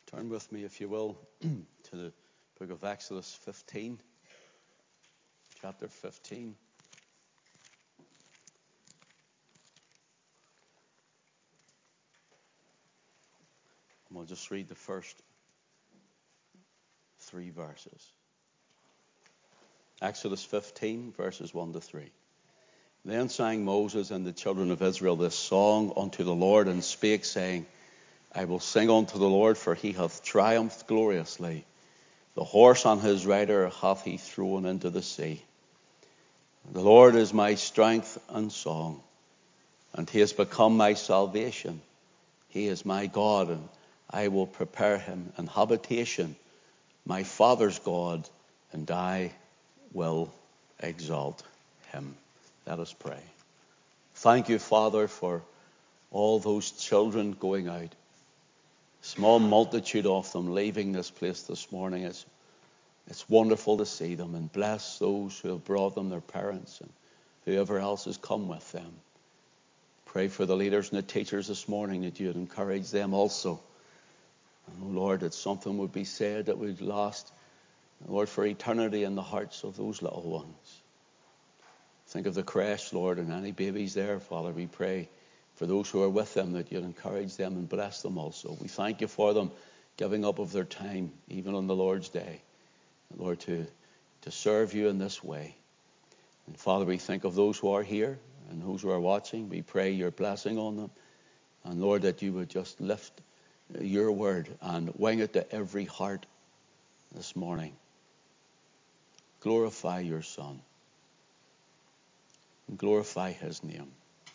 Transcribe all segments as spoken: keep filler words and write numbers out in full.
Turn with me, if you will, to the book of Exodus fifteen, chapter fifteen. And we'll just read the first three verses. Exodus fifteen, verses one to three. Then sang Moses and the children of Israel this song unto the Lord, and spake, saying, I will sing unto the Lord, for he hath triumphed gloriously. The horse and his rider hath he thrown into the sea. The Lord is my strength and song, and he has become my salvation. He is my God, and I will prepare him an habitation, my father's God, and I will exalt him. Let us pray. Thank you, Father, for all those children going out. Small multitude of them leaving this place this morning. It's, it's wonderful to see them, and bless those who have brought them, their parents, and whoever else has come with them. Pray for the leaders and the teachers this morning, that you would encourage them also. And, oh Lord, that something would be said that would last, Lord, for eternity in the hearts of those little ones. Think of the creche, Lord, and any babies there, Father. We pray for those who are with them, that you'd encourage them and bless them also. We thank you for them giving up of their time, even on the Lord's day, Lord, to, to serve you in this way. And Father, we think of those who are here and those who are watching. We pray your blessing on them. And Lord, that you would just lift your word and wing it to every heart this morning. Glorify your Son. And glorify his name.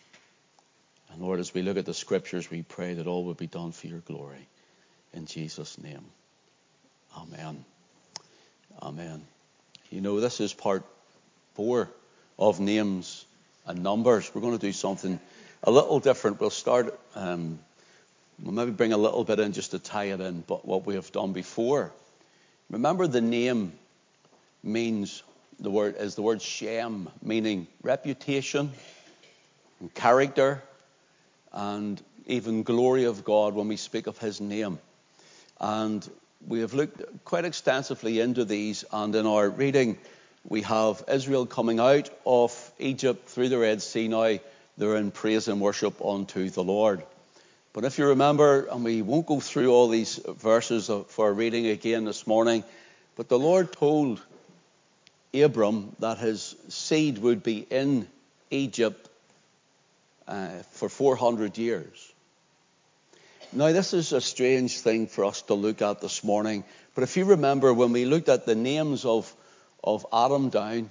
And Lord, as we look at the scriptures, we pray that all will be done for your glory. In Jesus' name. Amen. Amen. You know, this is part four of names and numbers. We're going to do something a little different. We'll start, um, we'll maybe bring a little bit in just to tie it in, but what we have done before. Remember, the name means, the word is the word Shem, meaning reputation and character, and even glory of God when we speak of his name. And we have looked quite extensively into these, and in our reading we have Israel coming out of Egypt through the Red Sea. Now they're in praise and worship unto the Lord. But if you remember, and we won't go through all these verses for reading again this morning, but the Lord told Abram that his seed would be in Egypt Uh, for four hundred years. Now, this is a strange thing for us to look at this morning. But if you remember, when we looked at the names of, of Adam down,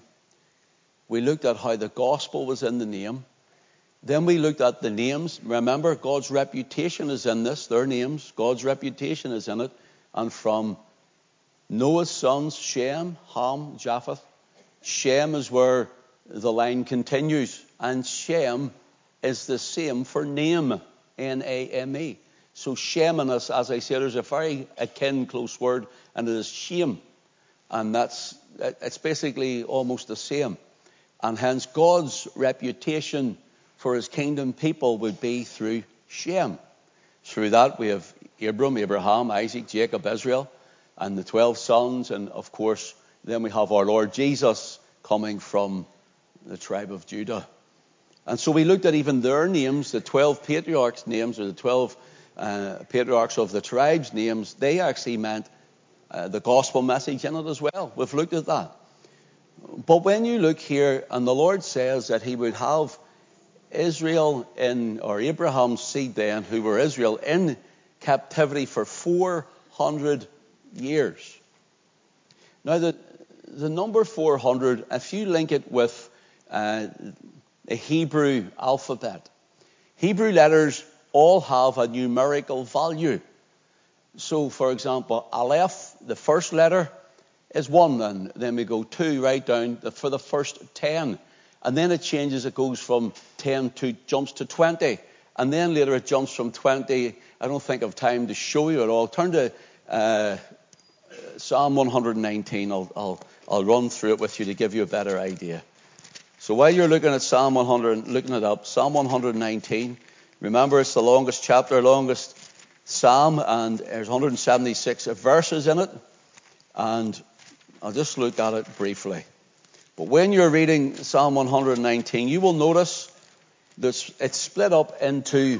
we looked at how the gospel was in the name. Then we looked at the names. Remember, God's reputation is in this, their names. God's reputation is in it. And from Noah's sons, Shem, Ham, Japheth, Shem is where the line continues. And Shem is the same for name, N A M E. So Sheminus, as I said, is a very akin, close word, and it is shame. And that's, it's basically almost the same. And hence God's reputation for his kingdom people would be through Shem. Through that we have Abram, Abraham, Isaac, Jacob, Israel, and the twelve sons. And of course, then we have our Lord Jesus coming from the tribe of Judah. And so we looked at even their names, the twelve patriarchs' names, or the twelve uh, patriarchs of the tribes' names. They actually meant uh, the gospel message in it as well. We've looked at that. But when you look here, and the Lord says that he would have Israel in, or Abraham's seed then, who were Israel, in captivity for four hundred years. Now, the, the number four hundred, if you link it with uh, the Hebrew alphabet. Hebrew letters all have a numerical value. So, for example, Aleph, the first letter, is one, and then we go two right down for the first ten. And then it changes, it goes from ten to, jumps to twenty. And then later it jumps from twenty. I don't think I have time to show you it all. Turn to uh, Psalm one nineteen. I'll, I'll, I'll run through it with you to give you a better idea. So while you're looking at Psalm one hundred, looking it up, Psalm one nineteen, remember it's the longest chapter, longest psalm, and there's one hundred seventy-six verses in it, and I'll just look at it briefly. But when you're reading Psalm one hundred nineteen, you will notice that it's split up into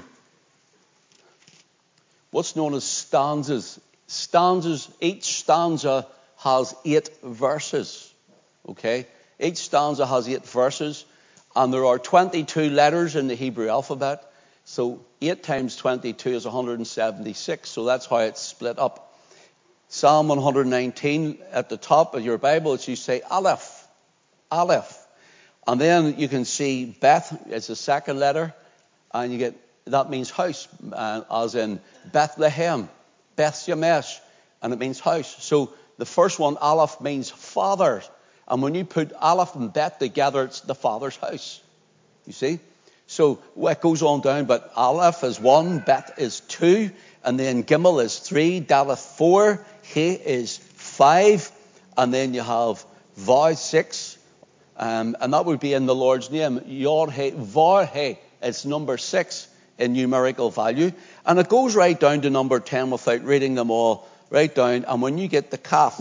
what's known as stanzas. Stanzas, each stanza has eight verses. Okay? Each stanza has eight verses, and there are twenty-two letters in the Hebrew alphabet. So eight times twenty-two is one hundred seventy-six. So that's how it's split up. Psalm one hundred nineteen, at the top of your Bible, it's you say Aleph. Aleph. And then you can see Beth as the second letter, and you get, that means house, uh, as in Bethlehem, Beth Shemesh, and it means house. So the first one, Aleph, means father. And when you put Aleph and Bet together, it's the father's house. You see? So it goes on down, but Aleph is one, Bet is two, and then Gimel is three, Daleth four, He is five, and then you have Vav six, um, and that would be in the Lord's name. Yod He, Var He, it's number six in numerical value, and it goes right down to number ten without reading them all, right down, and when you get the Kaf,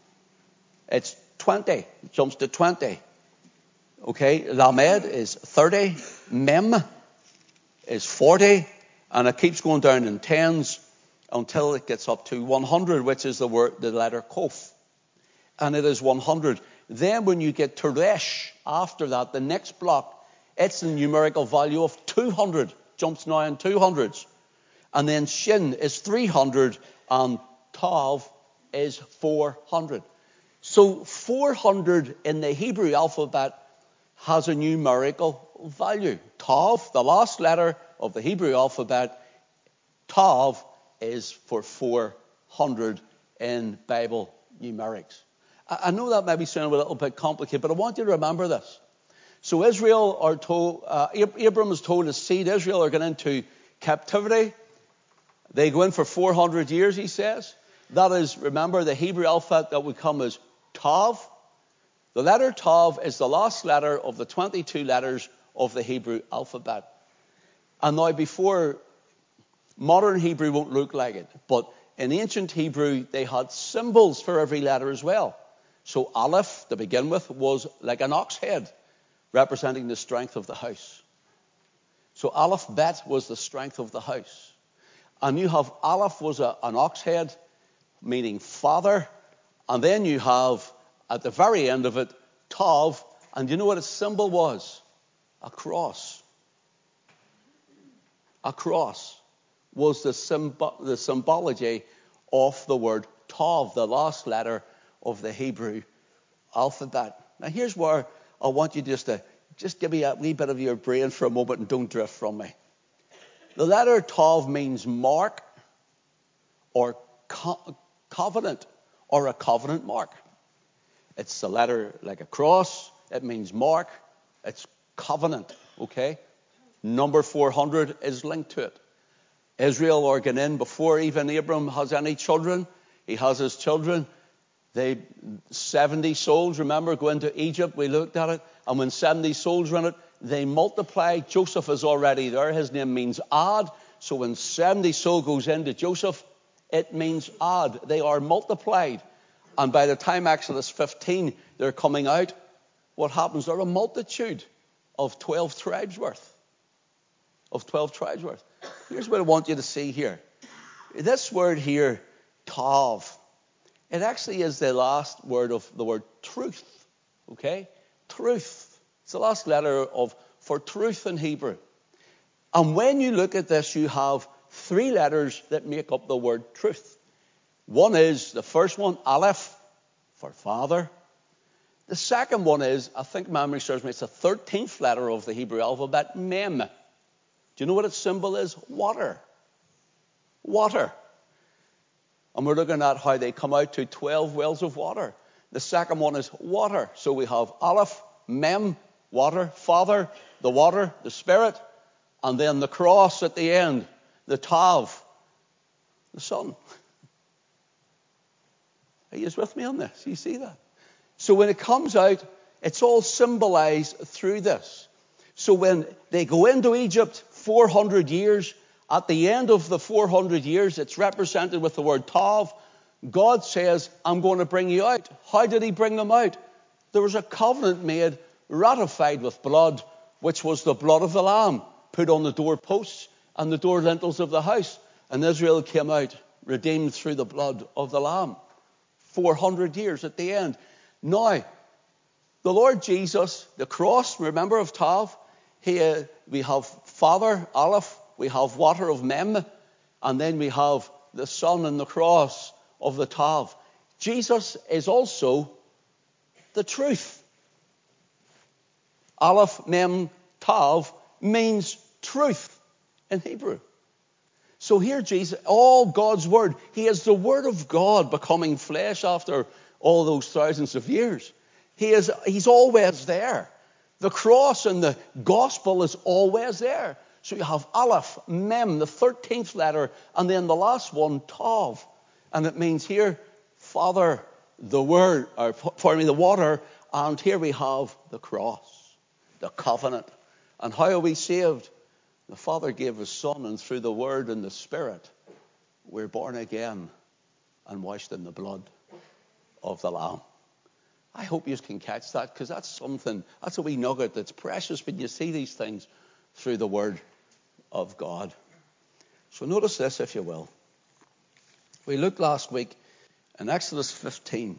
it's twenty, it jumps to twenty. Okay, Lamed is thirty, Mem is forty, and it keeps going down in tens until it gets up to one hundred, which is the word, the letter Kof. And it is one hundred. Then when you get to Resh, after that, the next block, it's a numerical value of two hundred, jumps now in two hundreds. And then Shin is three hundred, and Tav is four hundred. So four hundred in the Hebrew alphabet has a numerical value. Tav, the last letter of the Hebrew alphabet, Tav is for four hundred in Bible numerics. I know that may be sounding a little bit complicated, but I want you to remember this. So Israel are told, uh, Abram is told his seed Israel are going into captivity. They go in for four hundred years, he says. That is, remember, the Hebrew alphabet that would come as Tav. The letter Tav is the last letter of the twenty-two letters of the Hebrew alphabet. And now before, modern Hebrew won't look like it, but in ancient Hebrew, they had symbols for every letter as well. So Aleph, to begin with, was like an ox head, representing the strength of the house. So Aleph Bet was the strength of the house. And you have Aleph was a, an ox head, meaning father. And then you have, at the very end of it, Tav. And you know what its symbol was? A cross. A cross was the, symbo- the symbology of the word Tav, the last letter of the Hebrew alphabet. Now here's where I want you just to just give me a wee bit of your brain for a moment and don't drift from me. The letter Tav means mark or co- covenant or a covenant mark. It's a letter like a cross. It means mark. It's covenant, okay? Number four hundred is linked to it. Israel are going in before even Abram has any children. He has his children. They, seventy souls, remember, go into Egypt. We looked at it. And when seventy souls were in it, they multiply. Joseph is already there. His name means Ad. So when seventy souls goes into Joseph, it means Ad. They are multiplied. And by the time Exodus fifteen, they're coming out, what happens? They're a multitude of twelve tribes worth. Of twelve tribes worth. Here's what I want you to see here. This word here, Tav, it actually is the last word of the word truth. Okay? Truth. It's the last letter of for truth in Hebrew. And when you look at this, you have three letters that make up the word truth. One is, the first one, Aleph, for father. The second one is, I think memory serves me, it's the thirteenth letter of the Hebrew alphabet, Mem. Do you know what its symbol is? Water. Water. And we're looking at how they come out to twelve wells of water. The second one is water. So we have Aleph, Mem, water, father, the water, the spirit, and then the cross at the end, the Tav, the sun. Are you with me on this? You see that? So when it comes out, it's all symbolized through this. So when they go into Egypt four hundred years At the end of the four hundred years, it's represented with the word tav. God says, I'm going to bring you out. How did he bring them out? There was a covenant made, ratified with blood, which was the blood of the Lamb, put on the doorposts and the door lintels of the house. And Israel came out, redeemed through the blood of the Lamb. four hundred years at the end. Now, the Lord Jesus, the cross, remember, of Tav, here we have Father, Aleph, we have water of Mem, and then we have the Son and the cross of the Tav. Jesus is also the truth. Aleph, Mem, Tav means truth in Hebrew. So here Jesus, all God's word, he is the word of God becoming flesh after all those thousands of years. He is, he's always there. The cross and the gospel is always there. So you have Aleph, Mem, the thirteenth letter, and then the last one, Tav. And it means here, Father, the word, or pardon me, the water, and here we have the cross, the covenant. And how are we saved? The Father gave his Son, and through the Word and the Spirit, we're born again and washed in the blood of the Lamb. I hope you can catch that, because that's something, that's a wee nugget that's precious when you see these things through the Word of God. So notice this, if you will. We looked last week in Exodus fifteen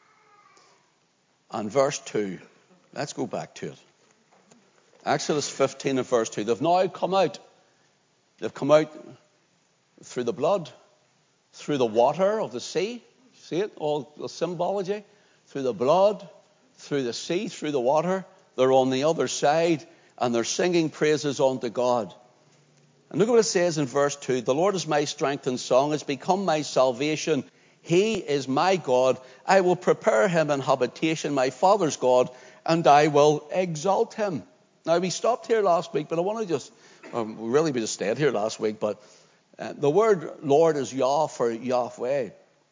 and verse two. Let's go back to it. Exodus fifteen and verse two. They've now come out. They've come out through the blood, through the water of the sea. See it? All the symbology. Through the blood, through the sea, through the water. They're on the other side, and they're singing praises unto God. And look at what it says in verse two. The Lord is my strength and song, has become my salvation. He is my God. I will prepare him an habitation, my father's God, and I will exalt him. Now, we stopped here last week, but I want to just, um, really we just stayed here last week, but uh, the word Lord is Yah for Yahweh.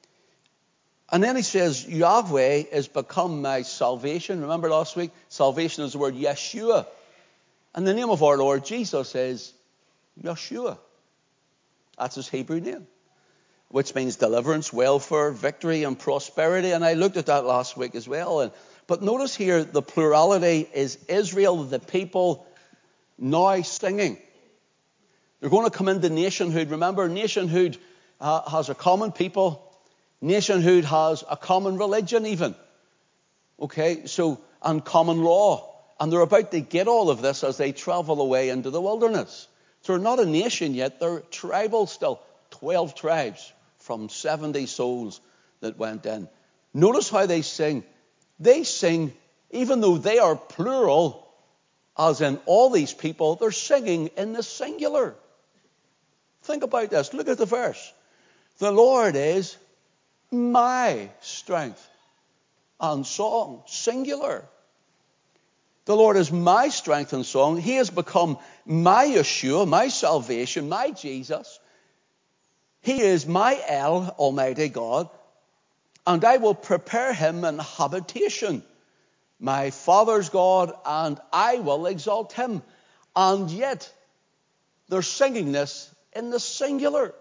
And then he says, Yahweh has become my salvation. Remember last week? Salvation is the word Yeshua. And the name of our Lord Jesus is Yeshua. That's his Hebrew name, which means deliverance, welfare, victory, and prosperity. And I looked at that last week as well. And, but notice here, the plurality is Israel, the people, now singing. They're going to come into nationhood. Remember, nationhood uh, has a common people. Nationhood has a common religion even. Okay, so, and common law. And they're about to get all of this as they travel away into the wilderness. So they're not a nation yet, they're tribal still. Twelve tribes from seventy souls that went in. Notice how they sing. They sing, even though they are plural, as in all these people, they're singing in the singular. Think about this. Look at the verse. The Lord is my strength and song, singular. The Lord is my strength and song. He has become my Yeshua, my salvation, my Jesus. He is my El, Almighty God, and I will prepare him an habitation, my Father's God, and I will exalt him. And yet, they're singing this in the singular.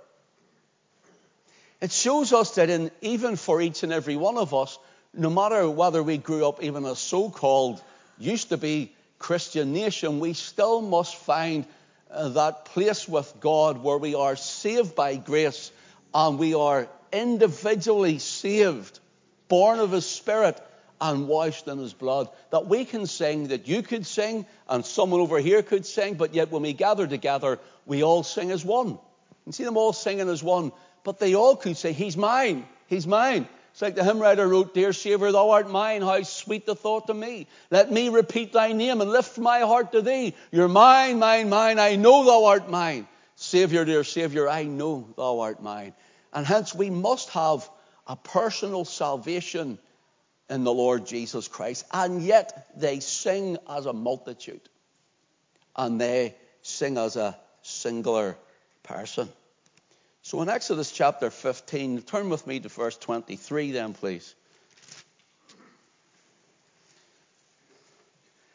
It shows us that in, even for each and every one of us, no matter whether we grew up even a so-called, used to be Christian nation, we still must find uh, that place with God where we are saved by grace and we are individually saved, born of his Spirit and washed in his blood. That we can sing, that you could sing and someone over here could sing, but yet when we gather together, we all sing as one. You can see them all singing as one. But they all could say, he's mine, he's mine. It's like the hymn writer wrote, Dear Saviour, thou art mine, how sweet the thought to me. Let me repeat thy name and lift my heart to thee. You're mine, mine, mine, I know thou art mine. Saviour, dear Saviour, I know thou art mine. And hence we must have a personal salvation in the Lord Jesus Christ. And yet they sing as a multitude. And they sing as a singular person. So in Exodus chapter fifteen, turn with me to verse twenty-three then, please.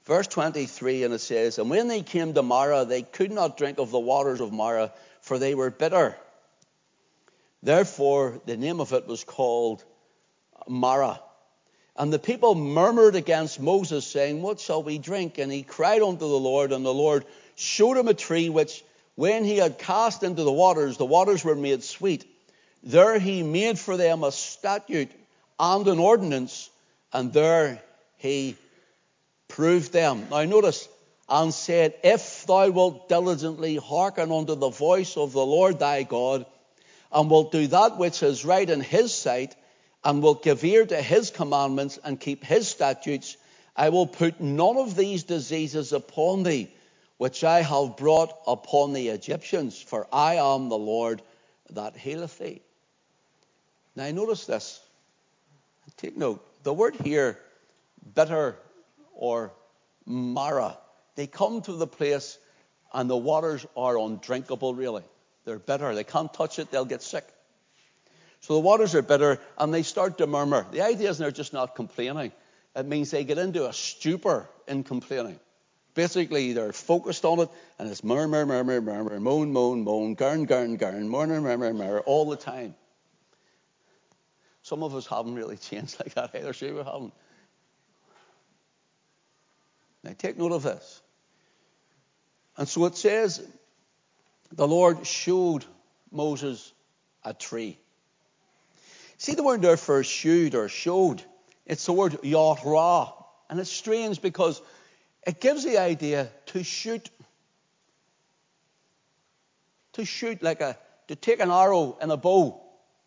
Verse twenty-three, and it says, and when they came to Marah, they could not drink of the waters of Marah, for they were bitter. Therefore, the name of it was called Marah. And the people murmured against Moses, saying, what shall we drink? And he cried unto the Lord, and the Lord showed him a tree, which when he had cast into the waters, the waters were made sweet. There he made for them a statute and an ordinance, and there he proved them. Now notice, and said, if thou wilt diligently hearken unto the voice of the Lord thy God, and wilt do that which is right in his sight, and wilt give ear to his commandments, and keep his statutes, I will put none of these diseases upon thee, which I have brought upon the Egyptians, for I am the Lord that healeth thee. Now notice this. Take note. The word here, bitter or Marah, they come to the place and the waters are undrinkable, really. They're bitter. They can't touch it. They'll get sick. So the waters are bitter and they start to murmur. The idea is they're just not complaining. It means they get into a stupor in complaining. Basically, they're focused on it and it's murmur, murmur, murmur, moan, moan, moan, garn, garn, garn, murmur, murmur, murmur, all the time. Some of us haven't really changed like that either, sure we haven't. Now take note of this. And so it says, the Lord showed Moses a tree. See the word there for shewed or showed? It's the word yahrah. And it's strange because it gives the idea to shoot. To shoot like a, to take an arrow in a bow.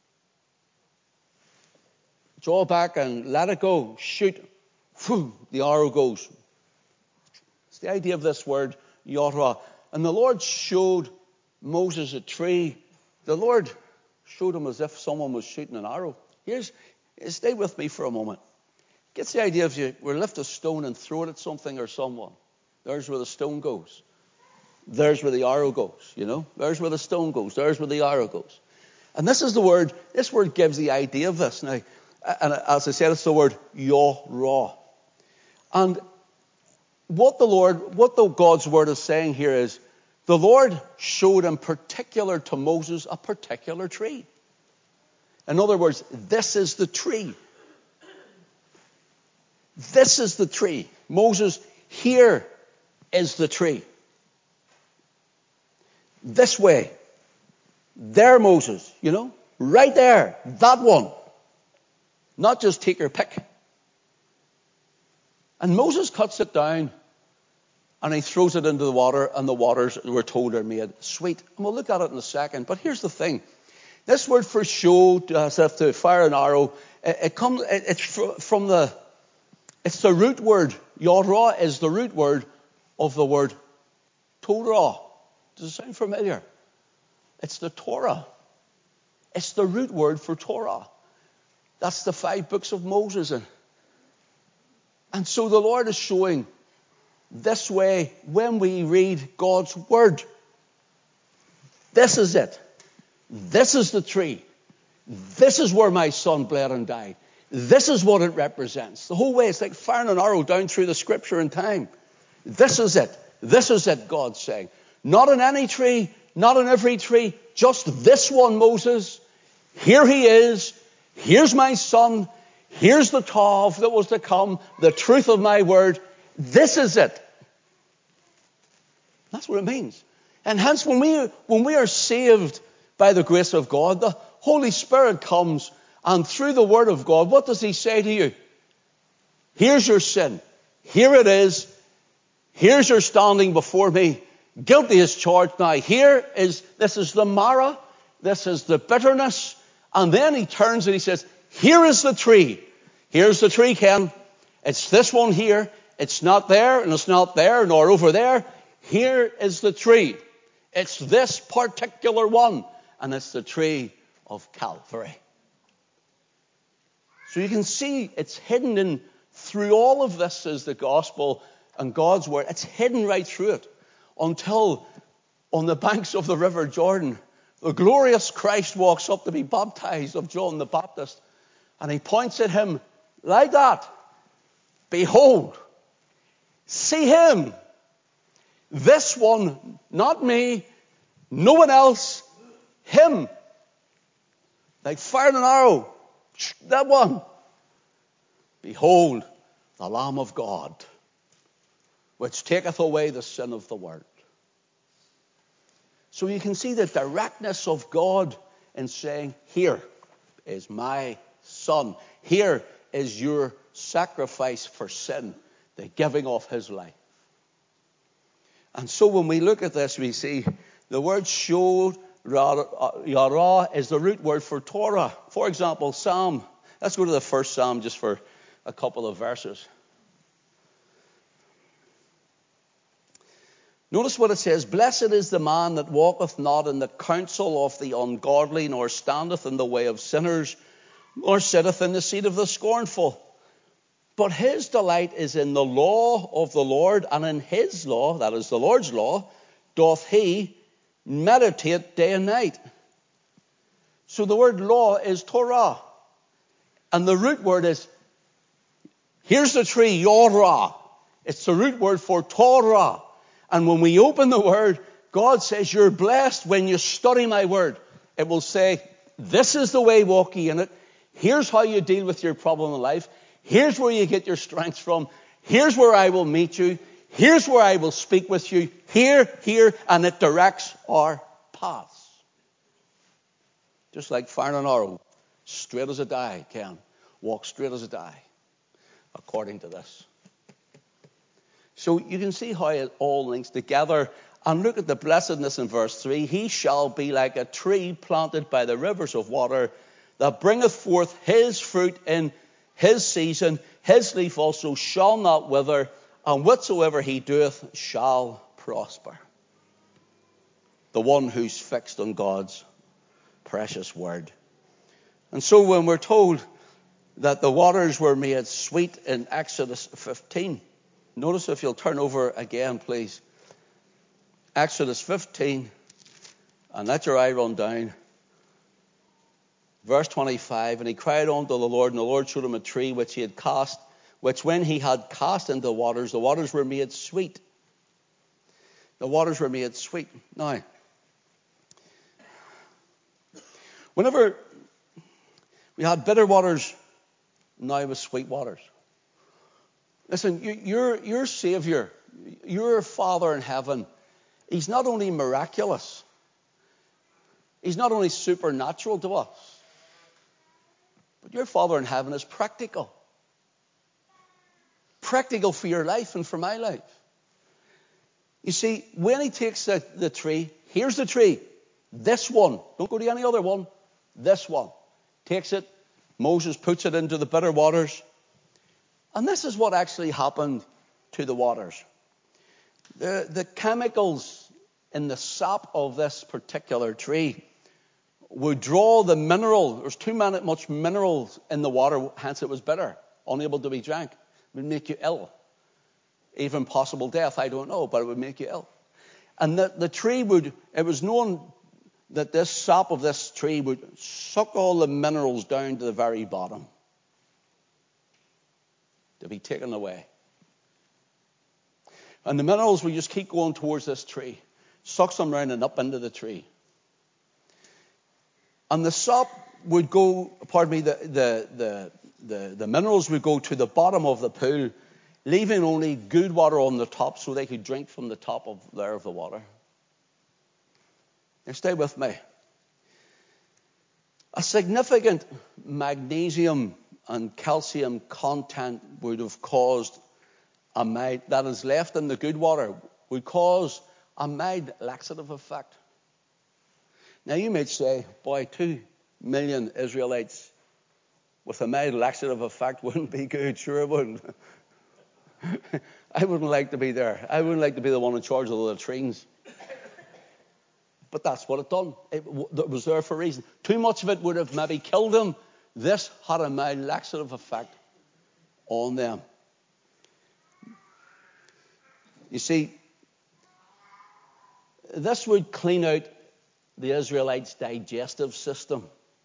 Draw back and let it go. Shoot. Whew, the arrow goes. It's the idea of this word, yahrah. And the Lord showed Moses a tree. The Lord showed him as if someone was shooting an arrow. Here's, stay with me for a moment. Gets the idea of you, we lift a stone and throw it at something or someone. There's where the stone goes. There's where the arrow goes, you know. There's where the stone goes. There's where the arrow goes. And this is the word, this word gives the idea of this. Now, and as I said, it's the word yahrah. And what the Lord, what the God's word is saying here is, the Lord showed in particular to Moses a particular tree. In other words, this is the tree. This is the tree. Moses, here is the tree. This way. There, Moses, you know, right there, that one. Not just take your pick. And Moses cuts it down and he throws it into the water, and the waters, we're told, are made sweet. And we'll look at it in a second. But here's the thing. This word for show, as if to fire an arrow, it, it comes, it, it's from the, it's the root word. Yahrah is the root word of the word Torah. Does it sound familiar? It's the Torah. It's the root word for Torah. That's the five books of Moses. And so the Lord is showing this way when we read God's word. This is it. This is the tree. This is where my son bled and died. This is what it represents. The whole way, it's like firing an arrow down through the scripture in time. This is it. This is it, God's saying. Not in any tree, not in every tree, just this one, Moses. Here he is. Here's my son. Here's the Tav that was to come, the truth of my word. This is it. That's what it means. And hence, when we, when we are saved by the grace of God, the Holy Spirit comes, and through the word of God, what does he say to you? Here's your sin. Here it is. Here's your standing before me. Guilty as charged. Now, here is, this is the Marah. This is the bitterness. And then he turns and he says, here is the tree. Here's the tree, Ken. It's this one here. It's not there, and it's not there, nor over there. Here is the tree. It's this particular one. And it's the tree of Calvary. So you can see it's hidden in, through all of this is the gospel and God's word. It's hidden right through it. Until on the banks of the river Jordan, the glorious Christ walks up to be baptized of John the Baptist. And he points at him like that. Behold, See him. This one, not me, no one else, him. Like fire and an arrow, that one. Behold, the Lamb of God, which taketh away the sin of the world. So you can see the directness of God in saying, here is my son. Here is your sacrifice for sin, the giving of his life. And so when we look at this, we see the word shod, yara, is the root word for Torah. For example, Psalm. Let's go to the first Psalm just for a couple of verses. Notice what it says. Blessed is the man that walketh not in the counsel of the ungodly, nor standeth in the way of sinners, nor sitteth in the seat of the scornful. But his delight is in the law of the Lord, and in his law, that is the Lord's law, doth he meditate day and night. So the word law is Torah. And the root word is, here's the tree, Yorah. It's the root word for Torah. And when we open the word, God says you're blessed when you study my word. It will say, this is the way, walk ye in it. Here's how you deal with your problem in life. Here's where you get your strength from. Here's where I will meet you. Here's where I will speak with you. Here, here, and it directs our paths. Just like fire and arrow, straight as a die can. Walk straight as a die, according to this. So you can see how it all links together. And look at the blessedness in verse three. He shall be like a tree planted by the rivers of water, that bringeth forth his fruit in his season. His leaf also shall not wither, and whatsoever he doeth shall prosper. The one who's fixed on God's precious word. And so when we're told that the waters were made sweet in Exodus fifteen, notice if you'll turn over again, please. Exodus fifteen, and let your eye run down. Verse twenty-five, and he cried unto the Lord, and the Lord showed him a tree which he had cast, which when he had cast into the waters, the waters were made sweet. The waters were made sweet. Now, whenever we had bitter waters, now with sweet waters. Listen, you, your, your Savior, your Father in heaven, he's not only miraculous, he's not only supernatural to us, but your Father in heaven is practical. Practical for your life and for my life. You see, when he takes the, the tree, here's the tree, this one, don't go to any other one, this one, takes it, Moses puts it into the bitter waters, and this is what actually happened to the waters. The, the chemicals in the sap of this particular tree would draw the mineral. There's too many, much minerals in the water, hence it was bitter, unable to be drank. It would make you ill. Even possible death, I don't know, but it would make you ill. And the, the tree would, it was known that this sap of this tree would suck all the minerals down to the very bottom to be taken away. And the minerals would just keep going towards this tree, sucks them round and up into the tree. And the sap would go, pardon me, the, the, the, the, the minerals would go to the bottom of the pool, leaving only good water on the top so they could drink from the top of there of the water. Now stay with me. A significant magnesium and calcium content would have caused a mild, that is left in the good water, would cause a mild laxative effect. Now you might say, boy, two million Israelites with a mild laxative effect wouldn't be good. Sure it wouldn't. I wouldn't like to be there. I wouldn't like to be the one in charge of the latrines. But that's what it done. It, it was there for a reason. Too much of it would have maybe killed them. This had a mild laxative effect on them. You see, this would clean out the Israelites' digestive system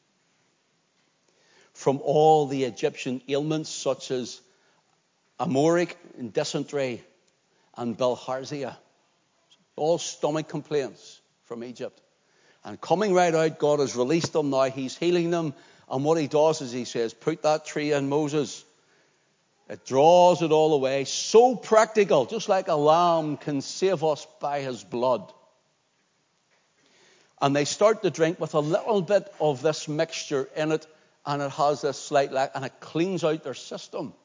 from all the Egyptian ailments such as amoric and dysentery and bilharzia. All stomach complaints from Egypt. And coming right out, God has released them now. He's healing them. And what he does is he says, put that tree in, Moses. It draws it all away. So practical, just like a lamb can save us by his blood. And they start to drink with a little bit of this mixture in it, and it has this slight lack, and it cleans out their system.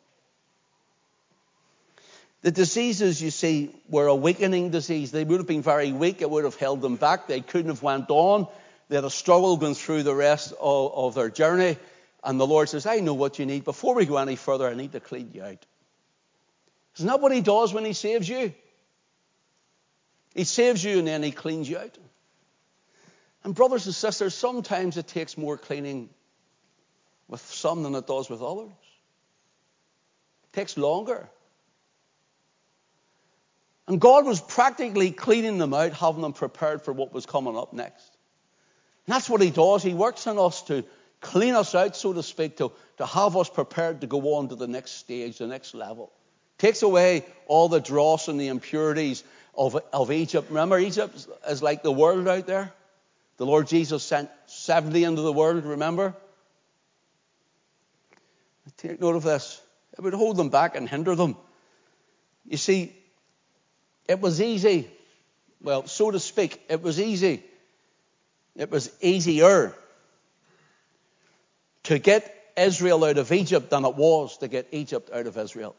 The diseases, you see, were a weakening disease. They would have been very weak. It would have held them back. They couldn't have went on. They had a struggle going through the rest of, of their journey. And the Lord says, I know what you need. Before we go any further, I need to clean you out. Isn't that what he does when he saves you? He saves you and then he cleans you out. And brothers and sisters, sometimes it takes more cleaning with some than it does with others. It takes longer. And God was practically cleaning them out, having them prepared for what was coming up next. And that's what he does. He works on us to clean us out, so to speak, to, to have us prepared to go on to the next stage, the next level. Takes away all the dross and the impurities of, of Egypt. Remember, Egypt is like the world out there. The Lord Jesus sent seventy into the world, remember? Take note of this. It would hold them back and hinder them. You see, it was easy. Well, so to speak, it was easy. It was easier to get Israel out of Egypt than it was to get Egypt out of Israel.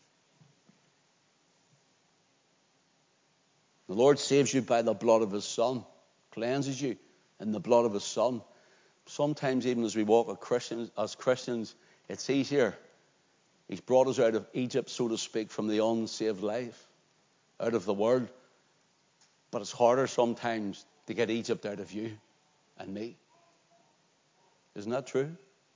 The Lord saves you by the blood of his Son, cleanses you in the blood of his Son. Sometimes even as we walk as Christians, as Christians, it's easier. He's brought us out of Egypt, so to speak, from the unsaved life, out of the world. But it's harder sometimes to get Egypt out of you and me. Isn't that true?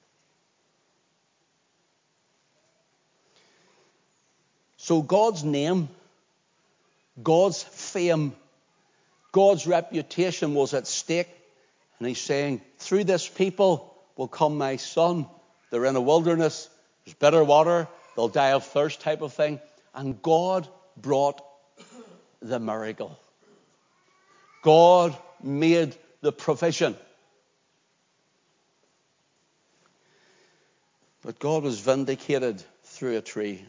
So God's name, God's fame, God's reputation was at stake. And he's saying, through this people will come my Son. They're in a wilderness. There's bitter water. They'll die of thirst, type of thing. And God brought the miracle. God made the provision. But God was vindicated through a tree.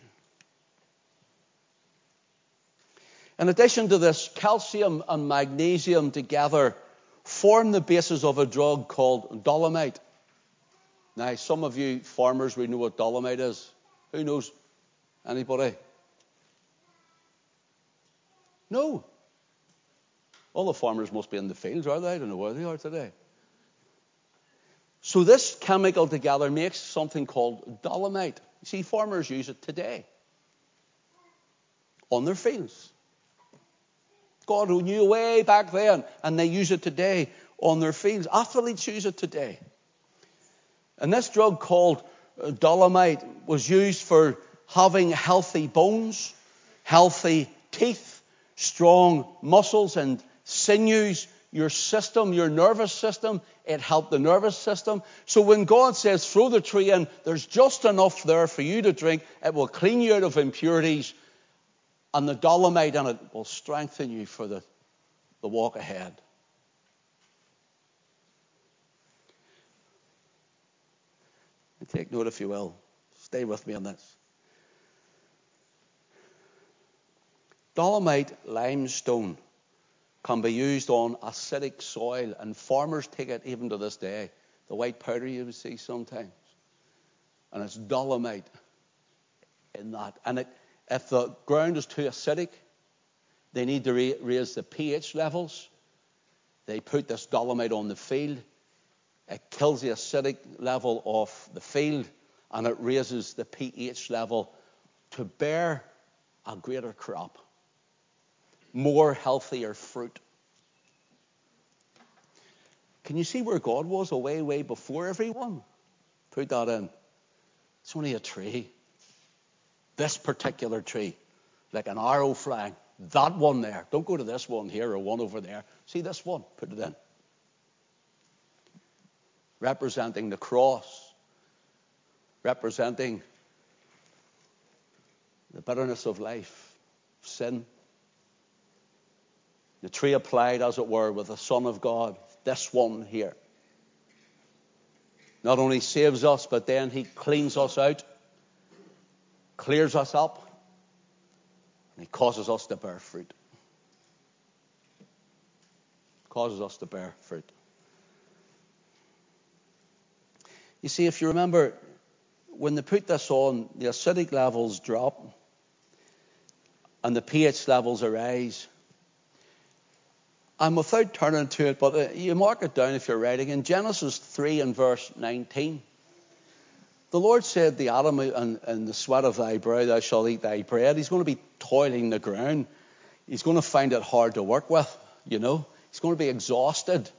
In addition to this, calcium and magnesium together form the basis of a drug called dolomite. Now, some of you farmers will know what dolomite is. Who knows? Anybody? No. All the farmers must be in the fields, are they? I don't know where they are today. So this chemical together makes something called dolomite. You see, farmers use it today on their fields. God knew way back then, and they use it today on their fields. Athletes use it today. And this drug called dolomite was used for having healthy bones, healthy teeth, strong muscles and sinews, your system, your nervous system. It helped the nervous system. So when God says, throw the tree in, there's just enough there for you to drink. It will clean you out of impurities. And the dolomite in it will strengthen you for the, the walk ahead. And take note, if you will. Stay with me on this. Dolomite limestone can be used on acidic soil, and farmers take it even to this day. The white powder you would see sometimes. And it's dolomite in that. And it, if the ground is too acidic, they need to ra- raise the pH levels. They put this dolomite on the field. It kills the acidic level of the field, and it raises the pH level to bear a greater crop. More healthier fruit. Can you see where God was a way, way before everyone? Put that in. It's only a tree. This particular tree, like an arrow flying. That one there. Don't go to this one here or one over there. See this one? Put it in. Representing the cross. Representing the bitterness of life. Sin. The tree applied, as it were, with the Son of God. This one here. Not only saves us, but then he cleans us out, clears us up, and he causes us to bear fruit. Causes us to bear fruit. You see, if you remember, when they put this on, the acidic levels drop and the pH levels arise. And without turning to it, but you mark it down if you're writing, in Genesis three and verse nineteen, the Lord said to Adam, in, in the sweat of thy brow thou shalt eat thy bread. He's going to be toiling the ground. He's going to find it hard to work with, you know. He's going to be exhausted.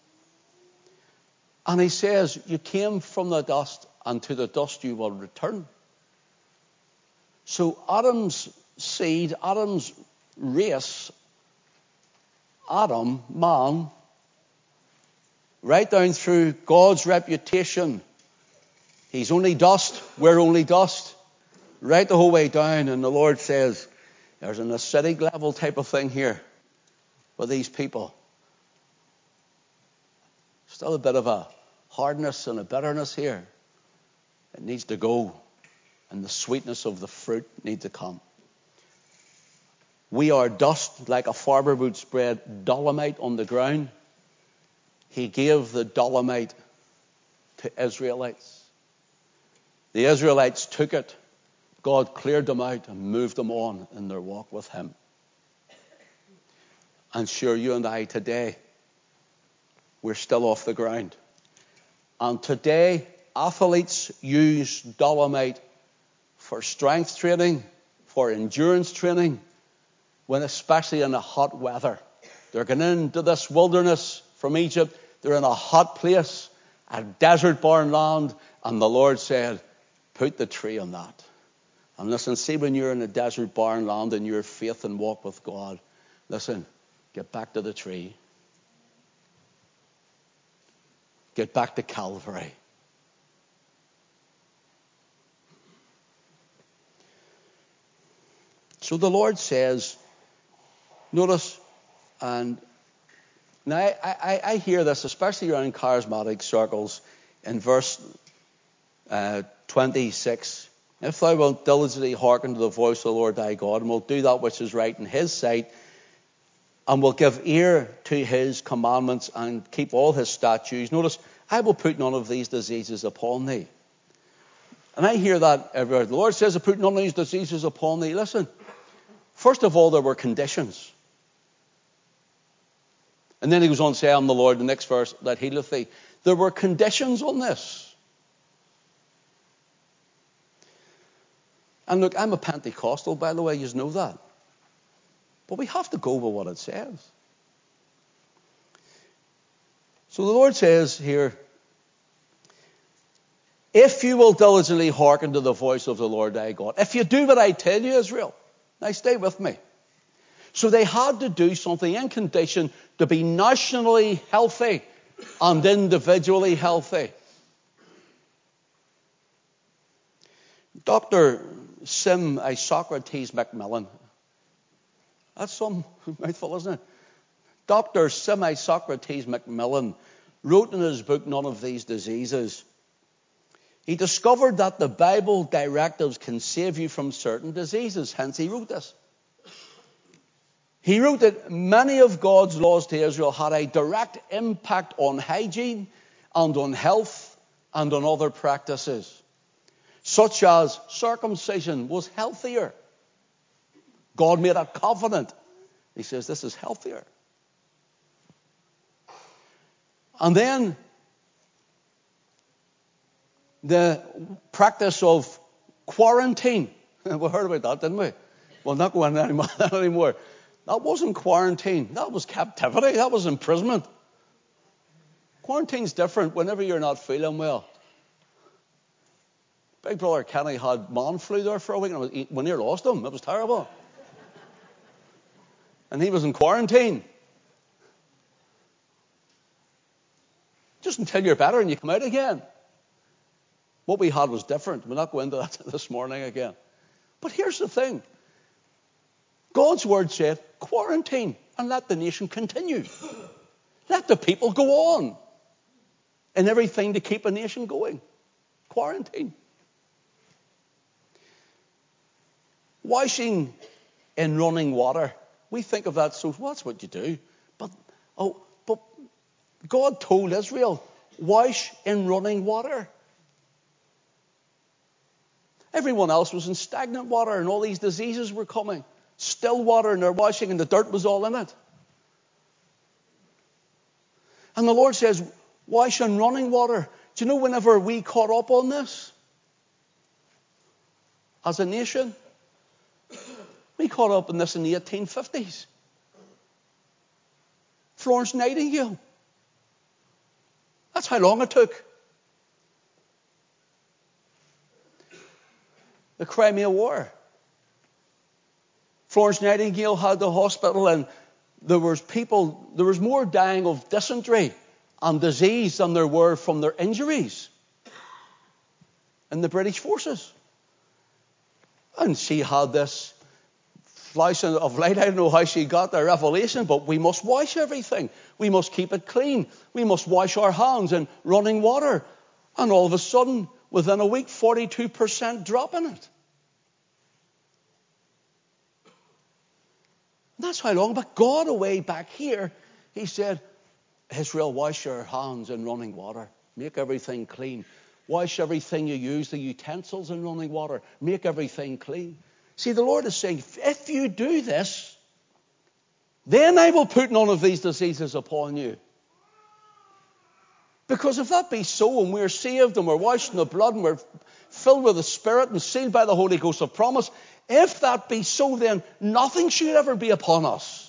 And he says, you came from the dust, and to the dust you will return. So Adam's seed, Adam's race, Adam, man, right down through God's reputation. He's only dust, we're only dust. Right the whole way down, and the Lord says, there's an acidic level type of thing here with these people. Still a bit of a hardness and a bitterness here. It needs to go, and the sweetness of the fruit needs to come. We are dust, like a farmer would spread dolomite on the ground. He gave the dolomite to Israelites. The Israelites took it. God cleared them out and moved them on in their walk with him. And sure, you and I today, we're still off the ground. And today, athletes use dolomite for strength training, for endurance training, when especially in the hot weather. They're going into this wilderness from Egypt. They're in a hot place, a desert born land, and the Lord said, put the tree on that. And listen, see, when you're in a desert barren land and your faith and walk with God, listen, get back to the tree. Get back to Calvary. So the Lord says, notice, and now I, I, I hear this, especially around charismatic circles, in verse uh, twenty-six. If thou wilt diligently hearken to the voice of the Lord thy God, and wilt do that which is right in his sight, and will give ear to his commandments, and keep all his statutes. Notice, I will put none of these diseases upon thee. And I hear that everywhere. The Lord says, I put none of these diseases upon thee. Listen, first of all, there were conditions. And then he goes on to say, I am the Lord, the next verse, that healeth thee. There were conditions on this. And look, I'm a Pentecostal, by the way, you know that. But we have to go by what it says. So the Lord says here, if you will diligently hearken to the voice of the Lord thy God, if you do what I tell you, Israel, now stay with me. So they had to do something in condition to be nationally healthy and individually healthy. Doctor Sim Isocrates McMillan, that's some mouthful, isn't it? Doctor Sim Isocrates McMillan wrote in his book, None of These Diseases, he discovered that the Bible directives can save you from certain diseases. Hence, he wrote this. He wrote that many of God's laws to Israel had a direct impact on hygiene and on health and on other practices, such as circumcision was healthier. God made a covenant. He says, this is healthier. And then the practice of quarantine. We heard about that, didn't we? Well, not going anymore. anymore. That wasn't quarantine. That was captivity. That was imprisonment. Quarantine's different whenever you're not feeling well. Big brother Kenny had man flu there for a week, and was, we near lost him. It was terrible. And he was in quarantine. Just until you're better and you come out again. What we had was different. We'll not go into that this morning again. But here's the thing. God's word said, quarantine. and let the nation continue. Let the people go on. And everything to keep a nation going. Quarantine. Washing in running water. We think of that, so that's what you do. But, oh, but God told Israel, wash in running water. Everyone else was in stagnant water, and all these diseases were coming. Still water, and they're washing, and the dirt was all in it. And the Lord says, wash in running water. Do you know whenever we caught up on this? As a nation, we caught up on this in the eighteen fifties. Florence Nightingale. That's how long it took. The Crimea War. Florence Nightingale had the hospital, and there was people, there was more dying of dysentery and disease than there were from their injuries in the British forces. And she had this flash of light. I don't know how she got the revelation, but we must wash everything. We must keep it clean. We must wash our hands in running water. And all of a sudden, within a week, forty-two percent drop in it. That's how long. But God, away back here, he said, Israel, wash your hands in running water. Make everything clean. Wash everything you use, the utensils in running water. Make everything clean. See, the Lord is saying, if you do this, then I will put none of these diseases upon you. Because if that be so, and we're saved, and we're washed in the blood, and we're filled with the Spirit, and sealed by the Holy Ghost of promise, if that be so, then nothing should ever be upon us.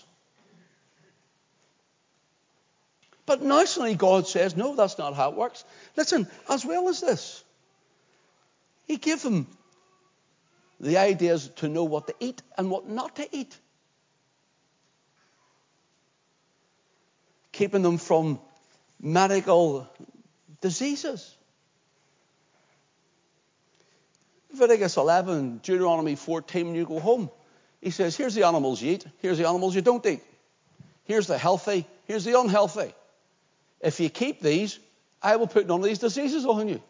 But now suddenly God says, no, that's not how it works. Listen, as well as this, he gave them the ideas to know what to eat and what not to eat. Keeping them from medical diseases. Leviticus eleven, Deuteronomy fourteen, when you go home, he says, here's the animals you eat, here's the animals you don't eat. Here's the healthy, here's the unhealthy. If you keep these, I will put none of these diseases on you.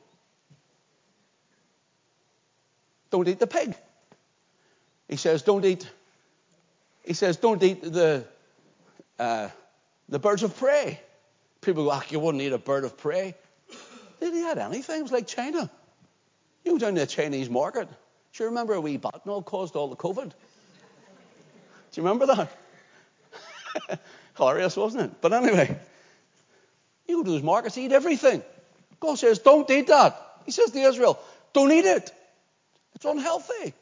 Don't eat the pig. He says, don't eat, he says, don't eat the, uh, the birds of prey. People go, ah, you wouldn't eat a bird of prey. They didn't eat anything. It was like China. You go down to the Chinese market. Do you remember a wee batnal caused all the COVID? Do you remember that? Hilarious, wasn't it? But anyway, you go to those markets, eat everything. God says, don't eat that. He says to Israel, don't eat it. It's unhealthy.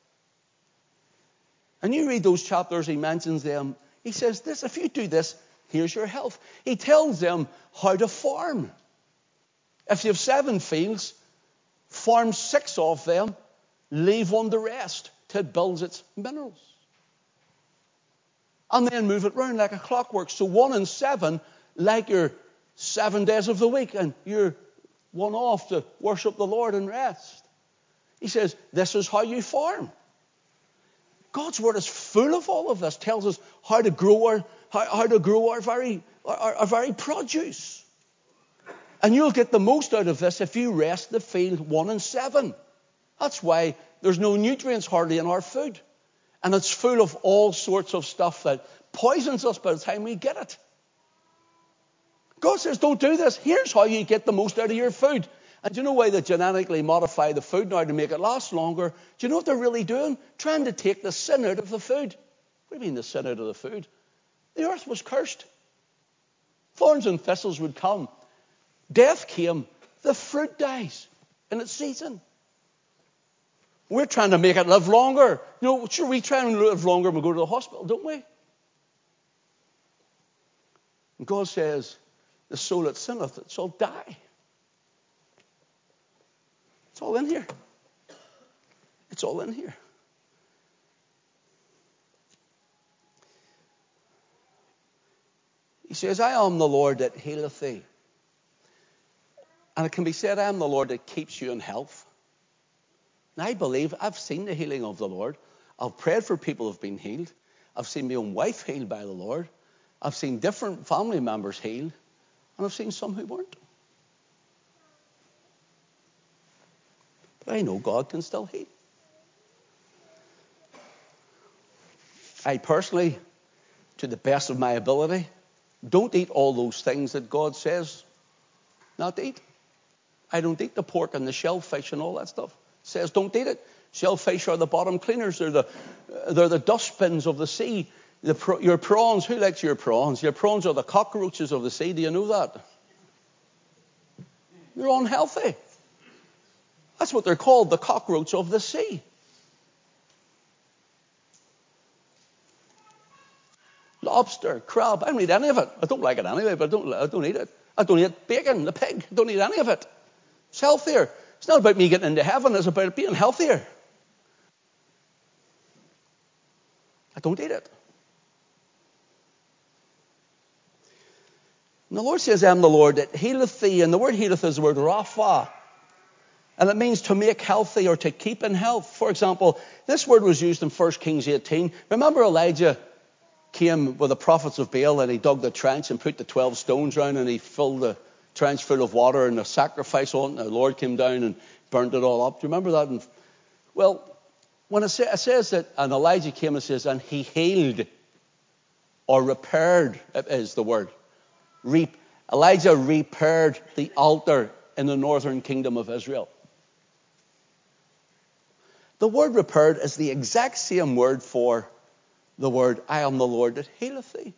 And you read those chapters, he mentions them. He says this, if you do this, here's your health. He tells them how to farm. If you have seven fields, farm six of them, leave one to rest till it builds its minerals. And then move it round like a clockwork. So one in seven, like your seven days of the week, and you're one off to worship the Lord and rest. He says, this is how you farm. God's word is full of all of this. Tells us how to grow our, how, how to grow our very, our, our very produce. And you'll get the most out of this if you rest the field one and seven. That's why there's no nutrients hardly in our food. And it's full of all sorts of stuff that poisons us by the time we get it. God says, don't do this. Here's how you get the most out of your food. And do you know why they genetically modify the food now to make it last longer? Do you know what they're really doing? Trying to take the sin out of the food. What do you mean the sin out of the food? The earth was cursed. Thorns and thistles would come. Death came. The fruit dies in its season. We're trying to make it live longer. You know, sure, we try and live longer and we go to the hospital, don't we? And God says, the soul that sinneth, it shall die. It's all in here. It's all in here. He says, I am the Lord that healeth thee. And it can be said, I am the Lord that keeps you in health. And I believe, I've seen the healing of the Lord. I've prayed for people who have been healed. I've seen my own wife healed by the Lord. I've seen different family members healed. And I've seen some who weren't. But I know God can still heal. I personally, to the best of my ability, don't eat all those things that God says not to eat. I don't eat the pork and the shellfish and all that stuff. It says don't eat it. Shellfish are the bottom cleaners. They're the, they're the dustbins of the sea. The, your prawns, who likes your prawns? Your prawns are the cockroaches of the sea. Do you know that? They're unhealthy. That's what they're called, the cockroach of the sea. Lobster, crab, I don't eat any of it. I don't like it anyway, but I don't, I don't eat it. I don't eat bacon, the pig. I don't eat any of it. It's healthier. It's not about me getting into heaven. It's about it being healthier. I don't eat it. And the Lord says, I am the Lord that healeth thee. And the word healeth is the word Rapha. And it means to make healthy or to keep in health. For example, this word was used in First Kings eighteen. Remember Elijah came with the prophets of Baal and he dug the trench and put the twelve stones round and he filled the trench full of water and a sacrifice on it. And the Lord came down and burnt it all up. Do you remember that? And, well, when it, say, it says that, and Elijah came and says, and he healed or repaired, is the word. Re- Elijah repaired the altar in the northern kingdom of Israel. The word repaired is the exact same word for the word, I am the Lord that healeth thee.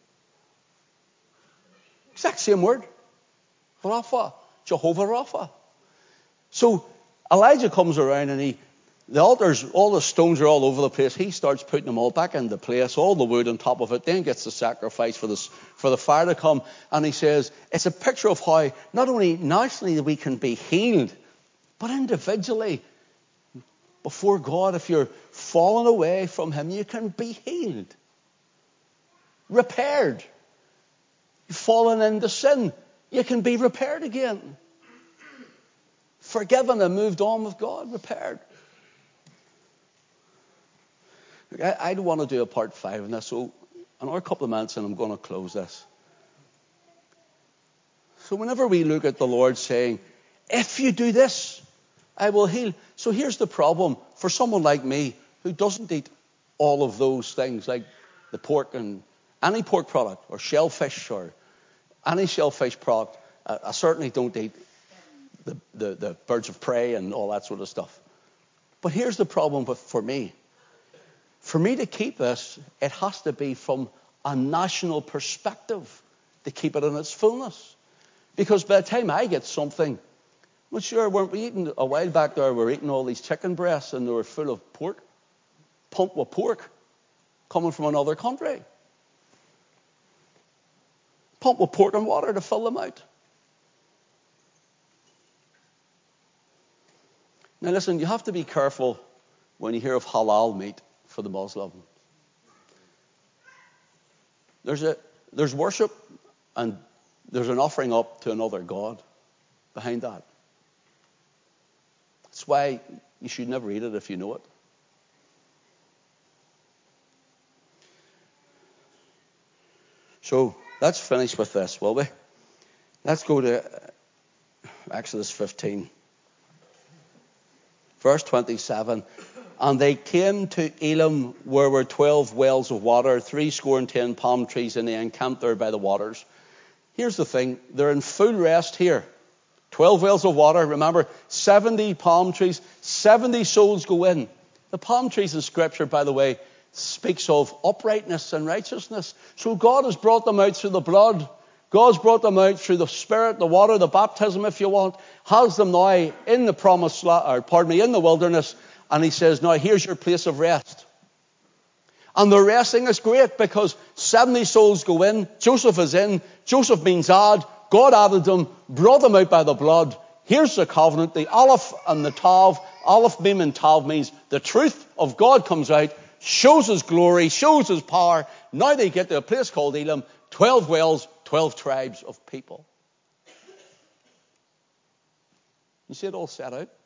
Exact same word. Rapha. Jehovah Rapha. So Elijah comes around and he, the altars, all the stones are all over the place. He starts putting them all back into place, all the wood on top of it, then gets the sacrifice for, this, for the fire to come. And he says, it's a picture of how not only nationally we can be healed, but individually, before God, if you're fallen away from him, you can be healed. Repaired. You've fallen into sin. You can be repaired again. Forgiven and moved on with God. Repaired. Look, I, I don't want to do a part five on this, so another couple of minutes and I'm going to close this. So whenever we look at the Lord saying, if you do this, I will heal. So here's the problem for someone like me who doesn't eat all of those things, like the pork and any pork product or shellfish or any shellfish product. I, I certainly don't eat the, the, the birds of prey and all that sort of stuff. But here's the problem with, for me. For me to keep this, it has to be from a national perspective to keep it in its fullness. Because by the time I get something, well, sure, weren't we eating a while back there? We were eating all these chicken breasts and they were full of pork, pumped with pork, coming from another country. Pumped with pork and water to fill them out. Now listen, you have to be careful when you hear of halal meat for the Muslim. There's a there's worship and there's an offering up to another god behind that. That's why you should never eat it if you know it. So let's finish with this, will we? Let's go to Exodus fifteen. Verse twenty-seven. And they came to Elim, where were twelve wells of water, three score and ten palm trees, and they encamped there by the waters. Here's the thing. They're in full rest here. twelve wells of water, remember, seventy palm trees, seventy souls go in. The palm trees in Scripture, by the way, speaks of uprightness and righteousness. So God has brought them out through the blood. God's brought them out through the Spirit, the water, the baptism, if you want. Has them now in the promised land, or pardon me, in the wilderness. And he says, now here's your place of rest. And the resting is great because seventy souls go in. Joseph is in. Joseph means add. God added them, brought them out by the blood. Here's the covenant, the Aleph and the Tav. Aleph, Mem, and Tav means the truth of God comes out, shows his glory, shows his power. Now they get to a place called Elim, twelve wells, twelve tribes of people. You see it all set out?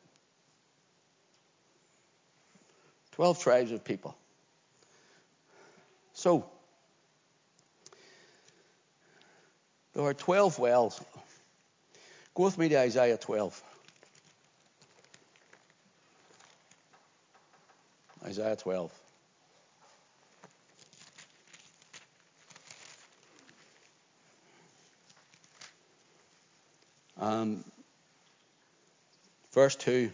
twelve tribes of people. So, there are twelve wells. Go with me to Isaiah twelve. Isaiah twelve. Um, verse two.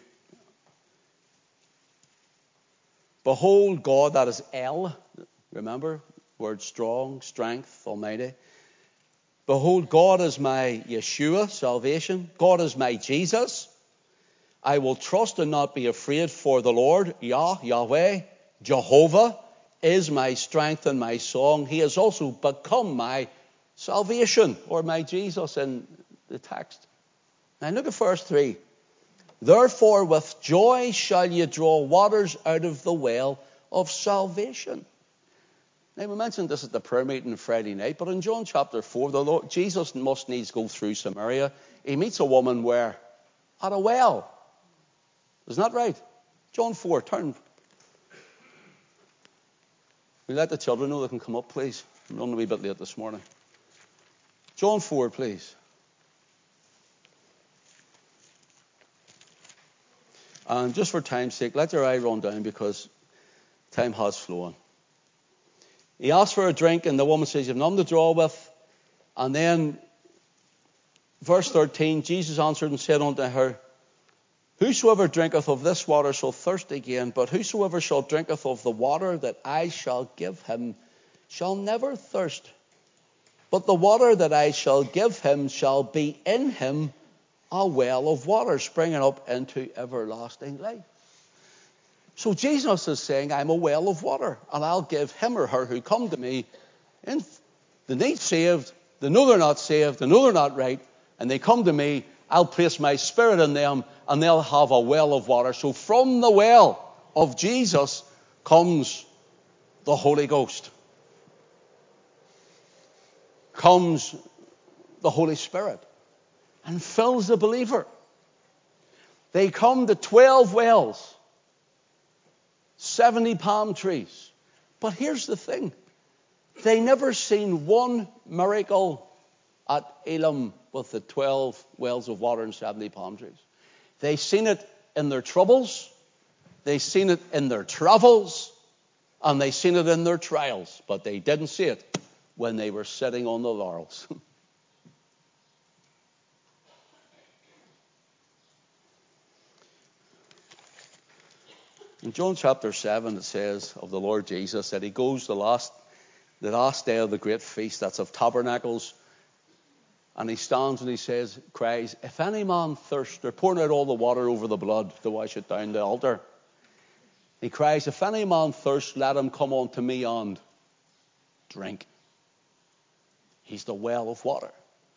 Behold, God, that is El. Remember, word strong, strength, almighty. Behold, God is my Yeshua, salvation. God is my Jesus. I will trust and not be afraid, for the Lord, Yah, Yahweh, Jehovah, is my strength and my song. He has also become my salvation, or my Jesus in the text. Now look at verse three. Therefore with joy shall ye draw waters out of the well of salvation. Now we mentioned this at the prayer meeting Friday night, but in John chapter four, the Lord Jesus must needs go through Samaria. He meets a woman where? At a well. Isn't that right? John four, turn. We let the children know they can come up, please. I'm running a wee bit late this morning. John four, please. And just for time's sake, let your eye run down because time has flown. He asks for a drink, and the woman says, "You've none to draw with." And then, verse thirteen, Jesus answered and said unto her, "Whosoever drinketh of this water shall thirst again, but whosoever shall drinketh of the water that I shall give him shall never thirst. But the water that I shall give him shall be in him a well of water springing up into everlasting life." So Jesus is saying, I'm a well of water, and I'll give him or her who come to me. And they need saved, they know they're not saved, they know they're not right, and they come to me, I'll place my spirit in them, and they'll have a well of water. So from the well of Jesus comes the Holy Ghost. Comes the Holy Spirit and fills the believer. They come to twelve wells, seventy palm trees. But here's the thing. They never seen one miracle at Elim with the twelve wells of water and seventy palm trees. They seen it in their troubles. They seen it in their travels. And they seen it in their trials. But they didn't see it when they were sitting on the laurels. In John chapter seven, it says of the Lord Jesus that he goes the last, the last day of the great feast, that's of Tabernacles, and he stands and he says, cries, "If any man thirst," they're pouring out all the water over the blood to wash it down the altar. He cries, "If any man thirst, let him come unto me and drink." He's the well of water.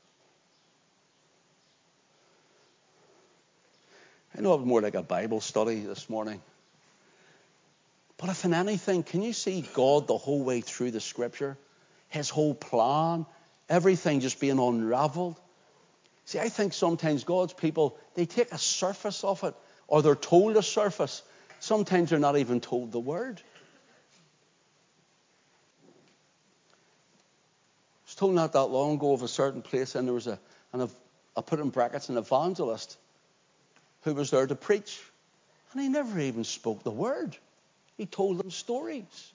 I know it was more like a Bible study this morning. But if in anything, can you see God the whole way through the scripture? His whole plan, everything just being unraveled. See, I think sometimes God's people, they take a surface of it, or they're told a surface. Sometimes they're not even told the word. I was told not that long ago of a certain place, and there was a, and I put in brackets, an evangelist who was there to preach. And he never even spoke the word. He told them stories.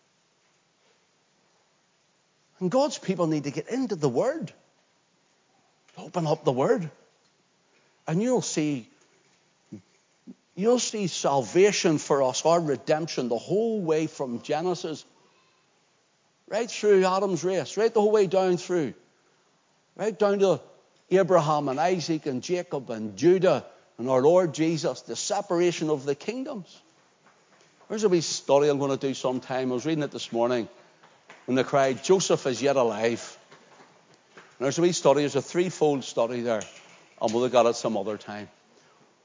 And God's people need to get into the Word. Open up the Word. And you'll see, you'll see salvation for us, our redemption, the whole way from Genesis, right through Adam's race, right the whole way down through, right down to Abraham and Isaac and Jacob and Judah and our Lord Jesus, the separation of the kingdoms. There's a wee study I'm going to do sometime. I was reading it this morning when they cried, "Joseph is yet alive." And there's a wee study, there's a threefold study there. And we'll look at it some other time.